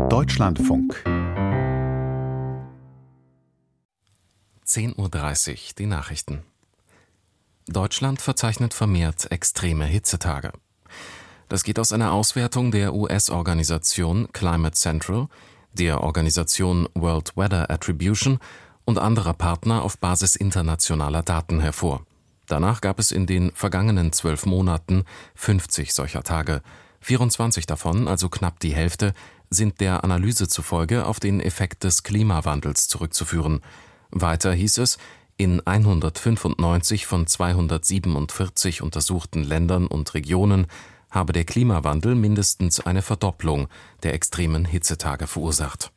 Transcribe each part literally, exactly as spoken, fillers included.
Deutschlandfunk. zehn Uhr dreißig, die Nachrichten. Deutschland verzeichnet vermehrt extreme Hitzetage. Das geht aus einer Auswertung der U S-Organisation Climate Central, der Organisation World Weather Attribution und anderer Partner auf Basis internationaler Daten hervor. Danach gab es in den vergangenen zwölf Monaten fünfzig solcher Tage. vierundzwanzig davon, also knapp die Hälfte, sind der Analyse zufolge auf den Effekt des Klimawandels zurückzuführen. Weiter hieß es, in hundertfünfundneunzig von zweihundertsiebenundvierzig untersuchten Ländern und Regionen habe der Klimawandel mindestens eine Verdopplung der extremen Hitzetage verursacht.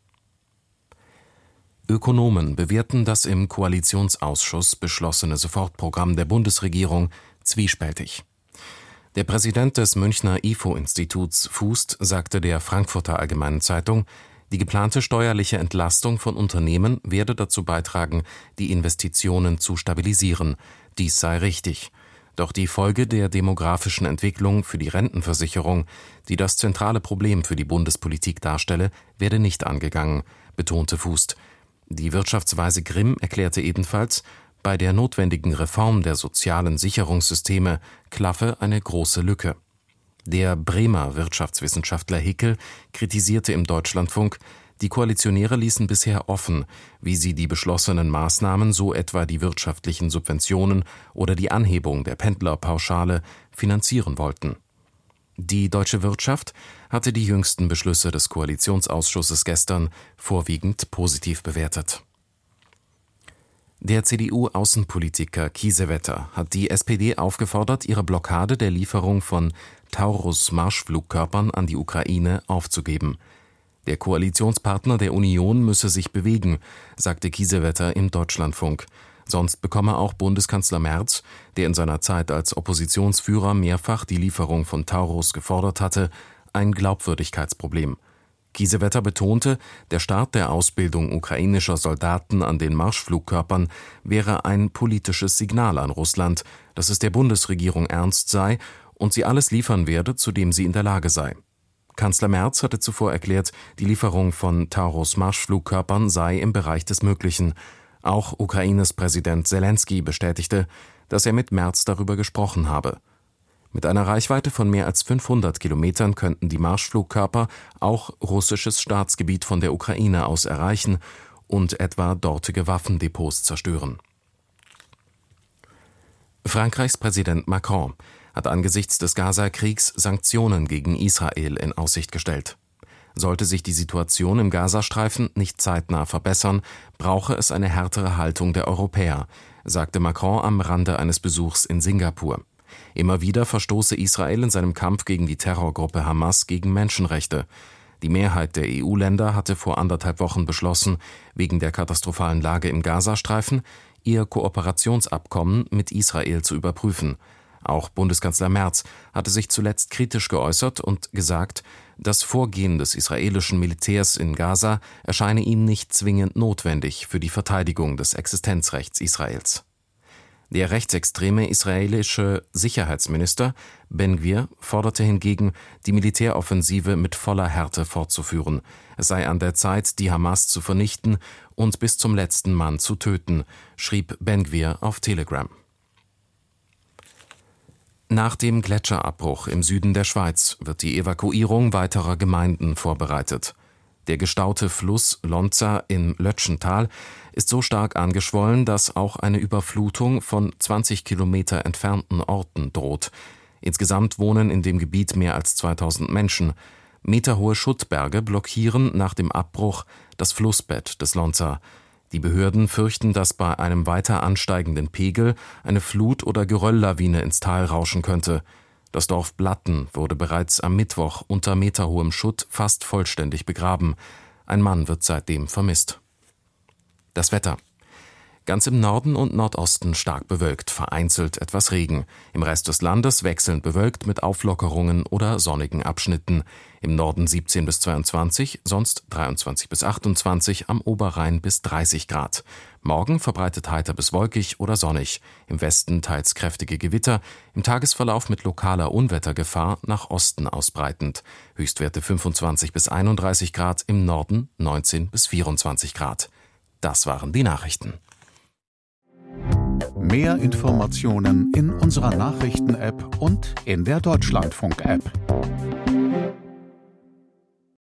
Ökonomen bewerten das im Koalitionsausschuss beschlossene Sofortprogramm der Bundesregierung zwiespältig. Der Präsident des Münchner I F O-Instituts Fußt sagte der Frankfurter Allgemeinen Zeitung, die geplante steuerliche Entlastung von Unternehmen werde dazu beitragen, die Investitionen zu stabilisieren. Dies sei richtig. Doch die Folge der demografischen Entwicklung für die Rentenversicherung, die das zentrale Problem für die Bundespolitik darstelle, werde nicht angegangen, betonte Fußt. Die Wirtschaftsweise Grimm erklärte ebenfalls, bei der notwendigen Reform der sozialen Sicherungssysteme klaffe eine große Lücke. Der Bremer Wirtschaftswissenschaftler Hickel kritisierte im Deutschlandfunk, die Koalitionäre ließen bisher offen, wie sie die beschlossenen Maßnahmen, so etwa die wirtschaftlichen Subventionen oder die Anhebung der Pendlerpauschale, finanzieren wollten. Die deutsche Wirtschaft hatte die jüngsten Beschlüsse des Koalitionsausschusses gestern vorwiegend positiv bewertet. Der C D U-Außenpolitiker Kiesewetter hat die S P D aufgefordert, ihre Blockade der Lieferung von Taurus-Marschflugkörpern an die Ukraine aufzugeben. Der Koalitionspartner der Union müsse sich bewegen, sagte Kiesewetter im Deutschlandfunk. Sonst bekomme auch Bundeskanzler Merz, der in seiner Zeit als Oppositionsführer mehrfach die Lieferung von Taurus gefordert hatte, ein Glaubwürdigkeitsproblem. Kiesewetter betonte, der Start der Ausbildung ukrainischer Soldaten an den Marschflugkörpern wäre ein politisches Signal an Russland, dass es der Bundesregierung ernst sei und sie alles liefern werde, zu dem sie in der Lage sei. Kanzler Merz hatte zuvor erklärt, die Lieferung von Taurus-Marschflugkörpern sei im Bereich des Möglichen. Auch Ukraines Präsident Selenskyj bestätigte, dass er mit Merz darüber gesprochen habe. Mit einer Reichweite von mehr als fünfhundert Kilometern könnten die Marschflugkörper auch russisches Staatsgebiet von der Ukraine aus erreichen und etwa dortige Waffendepots zerstören. Frankreichs Präsident Macron hat angesichts des Gaza-Kriegs Sanktionen gegen Israel in Aussicht gestellt. Sollte sich die Situation im Gazastreifen nicht zeitnah verbessern, brauche es eine härtere Haltung der Europäer, sagte Macron am Rande eines Besuchs in Singapur. Immer wieder verstoße Israel in seinem Kampf gegen die Terrorgruppe Hamas gegen Menschenrechte. Die Mehrheit der E U-Länder hatte vor anderthalb Wochen beschlossen, wegen der katastrophalen Lage im Gazastreifen ihr Kooperationsabkommen mit Israel zu überprüfen. Auch Bundeskanzler Merz hatte sich zuletzt kritisch geäußert und gesagt, das Vorgehen des israelischen Militärs in Gaza erscheine ihm nicht zwingend notwendig für die Verteidigung des Existenzrechts Israels. Der rechtsextreme israelische Sicherheitsminister Ben-Gvir forderte hingegen, die Militäroffensive mit voller Härte fortzuführen. Es sei an der Zeit, die Hamas zu vernichten und bis zum letzten Mann zu töten, schrieb Ben-Gvir auf Telegram. Nach dem Gletscherabbruch im Süden der Schweiz wird die Evakuierung weiterer Gemeinden vorbereitet. Der gestaute Fluss Lonza im Lötschental ist so stark angeschwollen, dass auch eine Überflutung von zwanzig Kilometer entfernten Orten droht. Insgesamt wohnen in dem Gebiet mehr als zweitausend Menschen. Meterhohe Schuttberge blockieren nach dem Abbruch das Flussbett des Lonza. Die Behörden fürchten, dass bei einem weiter ansteigenden Pegel eine Flut- oder Gerölllawine ins Tal rauschen könnte. Das Dorf Blatten wurde bereits am Mittwoch unter meterhohem Schutt fast vollständig begraben. Ein Mann wird seitdem vermisst. Das Wetter. Ganz im Norden und Nordosten stark bewölkt, vereinzelt etwas Regen. Im Rest des Landes wechselnd bewölkt mit Auflockerungen oder sonnigen Abschnitten. Im Norden siebzehn bis zweiundzwanzig, sonst dreiundzwanzig bis achtundzwanzig, am Oberrhein bis dreißig Grad. Morgen verbreitet heiter bis wolkig oder sonnig. Im Westen teils kräftige Gewitter, im Tagesverlauf mit lokaler Unwettergefahr nach Osten ausbreitend. Höchstwerte fünfundzwanzig bis einunddreißig Grad, im Norden neunzehn bis vierundzwanzig Grad. Das waren die Nachrichten. Mehr Informationen in unserer Nachrichten-App und in der Deutschlandfunk-App.